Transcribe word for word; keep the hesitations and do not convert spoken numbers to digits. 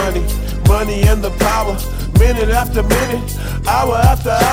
money, money and the power. Minute after minute, hour after hour.